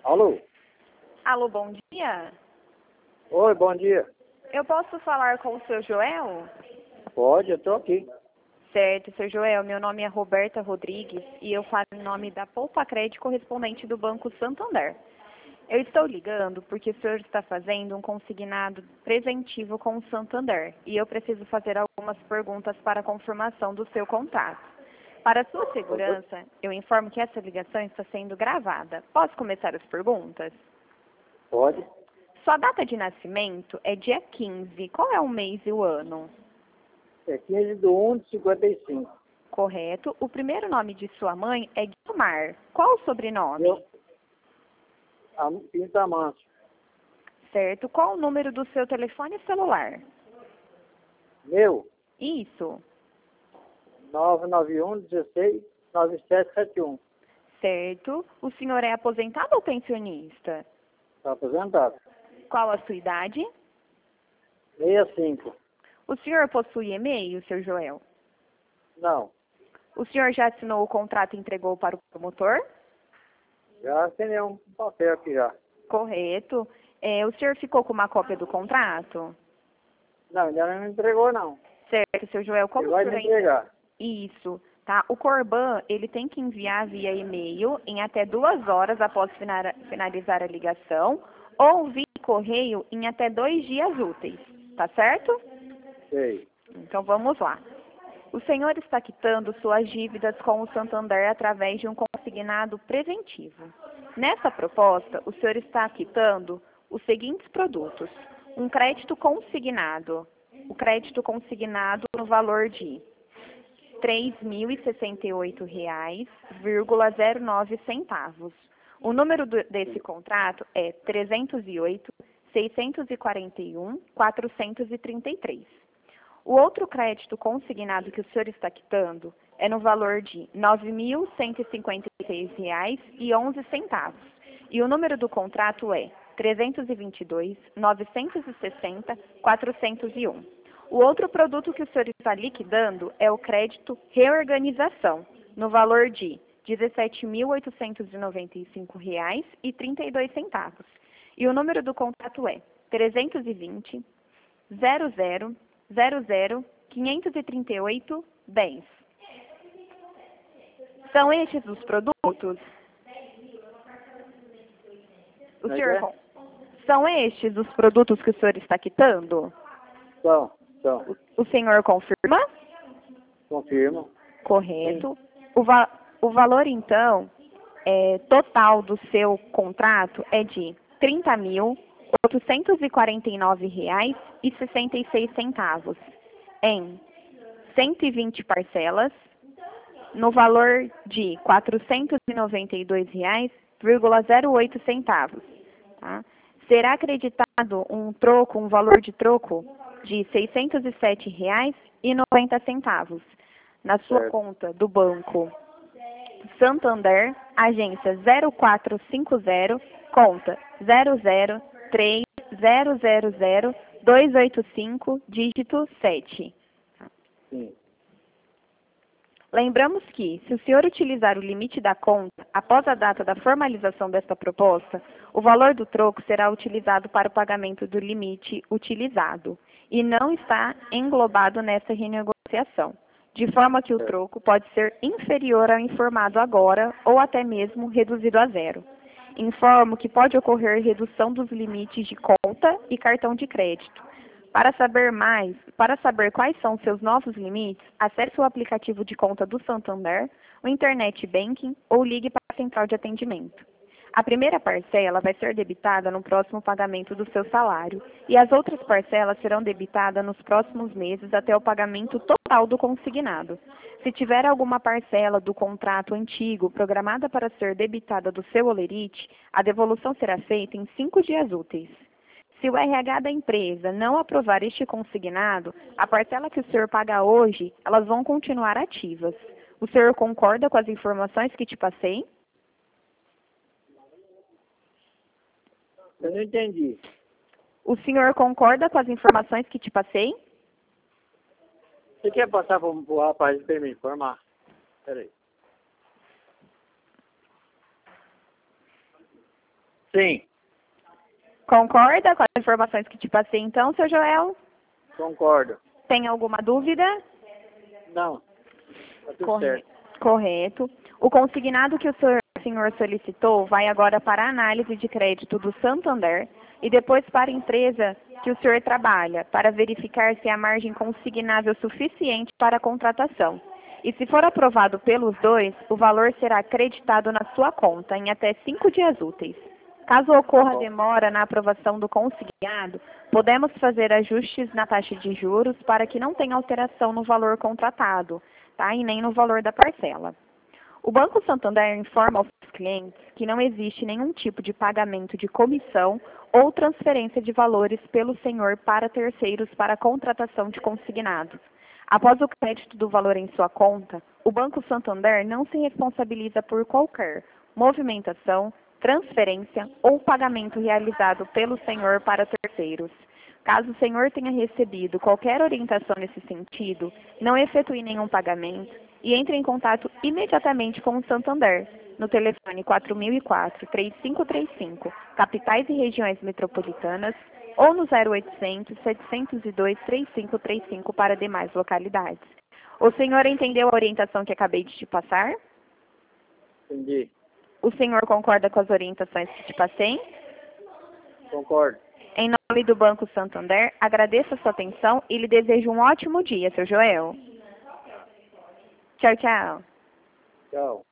Alô? Alô, bom dia. Oi, bom dia. Eu posso falar com o seu Joel? Pode, eu tô aqui. Certo, seu Joel. Meu nome é Roberta Rodrigues e eu falo em nome da Poupa Crédito correspondente do Banco Santander. Eu estou ligando porque o senhor está fazendo um consignado preventivo com o Santander e eu preciso fazer algumas perguntas para a confirmação do seu contrato. Para sua segurança, eu informo que essa ligação está sendo gravada. Posso começar as perguntas? Pode. Sua data de nascimento é dia 15. Qual é o mês e o ano? É 15/1/55. Correto. O primeiro nome de sua mãe é Guilmar. Qual o sobrenome? Pinta Manso. Certo. Qual o número do seu telefone celular? Meu, Isso. 991-16-9771. Certo. O senhor é aposentado ou pensionista? Está aposentado. Qual a sua idade? 65. O senhor possui e-mail, seu Joel? Não. O senhor já assinou o contrato e entregou para o promotor? Já tem um papel aqui já. Correto. O senhor ficou com uma cópia do contrato? Não, ainda não me entregou, não. Certo, seu Joel. Como Ele o vai senhor me entregar. Isso, tá? O Corban, ele tem que enviar via e-mail em até 2 horas após finalizar a ligação ou via correio em até 2 dias úteis, tá certo? Sei. Então vamos lá. O senhor está quitando suas dívidas com o Santander através de um consignado preventivo. Nessa proposta, o senhor está quitando os seguintes produtos: um crédito consignado. O crédito consignado no valor de R$ 3.068,09. O número desse contrato é 308-641-433. O outro crédito consignado que o senhor está quitando é no valor de R$ 9.156,11. E o número do contrato é 322-960-401. O outro produto que o senhor está liquidando é o crédito reorganização, no valor de R$ 17.895,32. E o número do contrato é 320 00 538-10. São estes os produtos? São estes os produtos que o senhor está quitando? São. O senhor confirma? Confirmo. Correto. O valor, então, total do seu contrato é de R$ 30.849,66 em 120 parcelas, no valor de R$ 492,08. Tá? Será acreditado um valor de troco de R$ 607,90 na sua conta do banco Santander, agência 0450, conta 003000285, dígito 7. Sim. Lembramos que, se o senhor utilizar o limite da conta após a data da formalização desta proposta, o valor do troco será utilizado para o pagamento do limite utilizado e não está englobado nessa renegociação, de forma que o troco pode ser inferior ao informado agora ou até mesmo reduzido a zero. Informo que pode ocorrer redução dos limites de conta e cartão de crédito. Para saber quais são seus novos limites, acesse o aplicativo de conta do Santander, o Internet Banking ou ligue para a central de atendimento. A primeira parcela vai ser debitada no próximo pagamento do seu salário e as outras parcelas serão debitadas nos próximos meses até o pagamento total do consignado. Se tiver alguma parcela do contrato antigo programada para ser debitada do seu holerite, a devolução será feita em 5 dias úteis. Se o RH da empresa não aprovar este consignado, a parcela que o senhor paga hoje, elas vão continuar ativas. O senhor concorda com as informações que te passei? Eu não entendi. O senhor concorda com as informações que te passei? Você quer passar para o rapaz para me informar? Peraí. Sim, Concorda com as informações que te passei então, seu Joel? concordo. Tem alguma dúvida? Não, tá tudo certo. Correto. O consignado que o senhor solicitou vai agora para a análise de crédito do Santander e depois para a empresa que o senhor trabalha, para verificar se há margem consignável suficiente para a contratação. E se for aprovado pelos dois, o valor será acreditado na sua conta em até 5 dias úteis. Caso ocorra demora na aprovação do consignado, podemos fazer ajustes na taxa de juros para que não tenha alteração no valor contratado, tá? E nem no valor da parcela. O Banco Santander informa aos clientes que não existe nenhum tipo de pagamento de comissão ou transferência de valores pelo senhor para terceiros para a contratação de consignados. Após o crédito do valor em sua conta, o Banco Santander não se responsabiliza por qualquer movimentação, transferência ou pagamento realizado pelo senhor para terceiros. Caso o senhor tenha recebido qualquer orientação nesse sentido, não efetue nenhum pagamento e entre em contato imediatamente com o Santander, no telefone 4004-3535, capitais e regiões metropolitanas, ou no 0800-702-3535 para demais localidades. O senhor entendeu a orientação que acabei de te passar? Entendi. O senhor concorda com as orientações que te passei? Concordo. Em nome do Banco Santander, agradeço a sua atenção e lhe desejo um ótimo dia, seu Joel. Tchau, tchau. Tchau.